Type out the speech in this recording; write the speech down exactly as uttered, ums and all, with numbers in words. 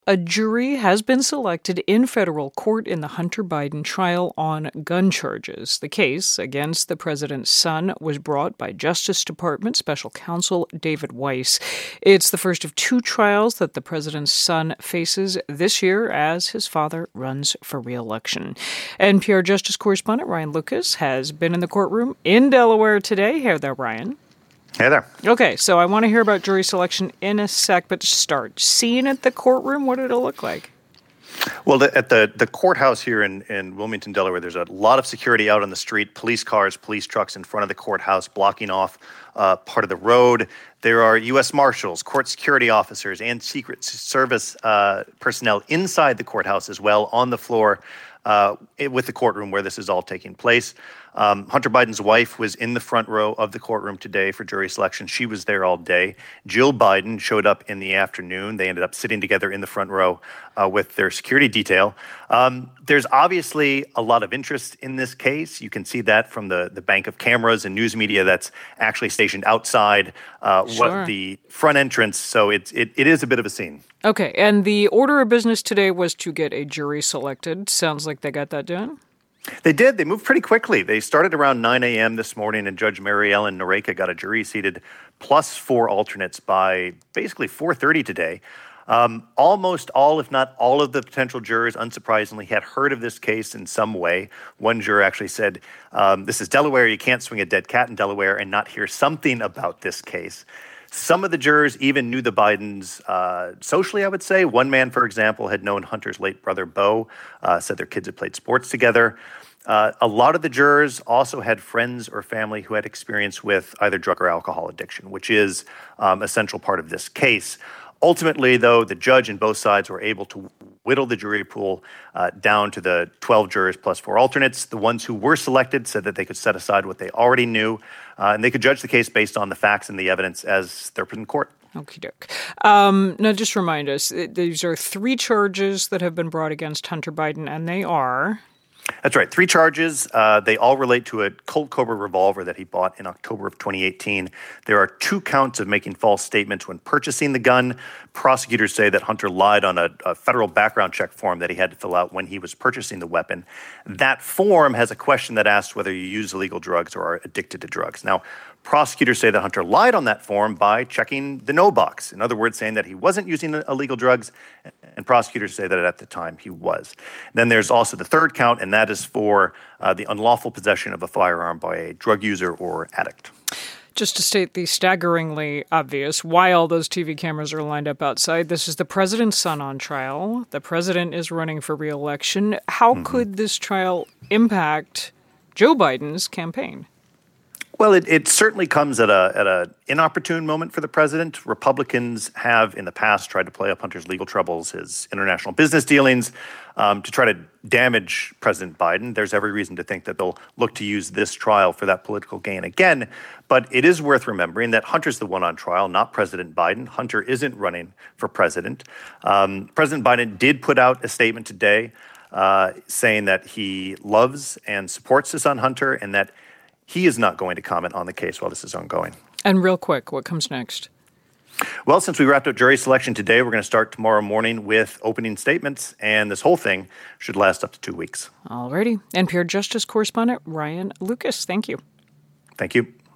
A jury has been selected in federal court in the Hunter Biden trial on gun charges. The case against the president's son was brought by Justice Department Special Counsel David Weiss. It's the first of two trials that the president's son faces this year as his father runs for re-election. N P R Justice correspondent Ryan Lucas has been in the courtroom in Delaware today. Hey there, Ryan. Hey there. Okay, so I want to hear about jury selection in a sec, but to start, seeing at the courtroom, what did it look like? Well, the, at the, the courthouse here in, in Wilmington, Delaware, there's a lot of security out on the street, police cars, police trucks in front of the courthouse blocking off uh, part of the road. There are U S Marshals, court security officers, and Secret Service uh, personnel inside the courthouse as well on the floor uh, with the courtroom where this is all taking place. Um, Hunter Biden's wife was in the front row of the courtroom today for jury selection. She was there all day. Jill Biden showed up in the afternoon. They ended up sitting together in the front row uh, with their security detail. Um, there's obviously a lot of interest in this case. You can see that from the, the bank of cameras and news media that's actually stationed outside uh, Sure. what the front entrance. So it's, it, it is a bit of a scene. Okay, and the order of business today was to get a jury selected. Sounds like they got that done. They did. They moved pretty quickly. They started around nine a.m. this morning, and Judge Mary Ellen Noreika got a jury seated plus four alternates by basically four thirty today. Um, almost all, if not all of the potential jurors, unsurprisingly, had heard of this case in some way. One juror actually said, um, this is Delaware. You can't swing a dead cat in Delaware and not hear something about this case. Some of the jurors even knew the Bidens uh, socially, I would say. One man, for example, had known Hunter's late brother, Beau, uh, said their kids had played sports together. Uh, a lot of the jurors also had friends or family who had experience with either drug or alcohol addiction, which is um, a central part of this case. Ultimately, though, the judge and both sides were able to whittle the jury pool uh, down to the twelve jurors plus four alternates. The ones who were selected said that they could set aside what they already knew, uh, and they could judge the case based on the facts and the evidence as they're put in court. Okie doke. Um, now, just remind us, these are three charges that have been brought against Hunter Biden, and they are... That's right. Three charges. Uh, they all relate to a Colt Cobra revolver that he bought in October of twenty eighteen. There are two counts of making false statements when purchasing the gun. Prosecutors say that Hunter lied on a, a federal background check form that he had to fill out when he was purchasing the weapon. That form has a question that asks whether you use illegal drugs or are addicted to drugs. Now, prosecutors say that Hunter lied on that form by checking the no box. In other words, saying that he wasn't using illegal drugs, and prosecutors say that at the time he was. Then there's also the third count, and that is for uh, the unlawful possession of a firearm by a drug user or addict. Just to state the staggeringly obvious why all those T V cameras are lined up outside, this is the president's son on trial. The president is running for re-election. How mm-hmm. could this trial impact Joe Biden's campaign? Well, it, it certainly comes at a at an inopportune moment for the president. Republicans have in the past tried to play up Hunter's legal troubles, his international business dealings, um, to try to damage President Biden. There's every reason to think that they'll look to use this trial for that political gain again. But it is worth remembering that Hunter's the one on trial, not President Biden. Hunter isn't running for president. Um, President Biden did put out a statement today uh, saying that he loves and supports his son Hunter and that he is not going to comment on the case while this is ongoing. And real quick, what comes next? Well, since we wrapped up jury selection today, we're going to start tomorrow morning with opening statements, and this whole thing should last up to two weeks. All righty. N P R Justice correspondent Ryan Lucas, thank you. Thank you.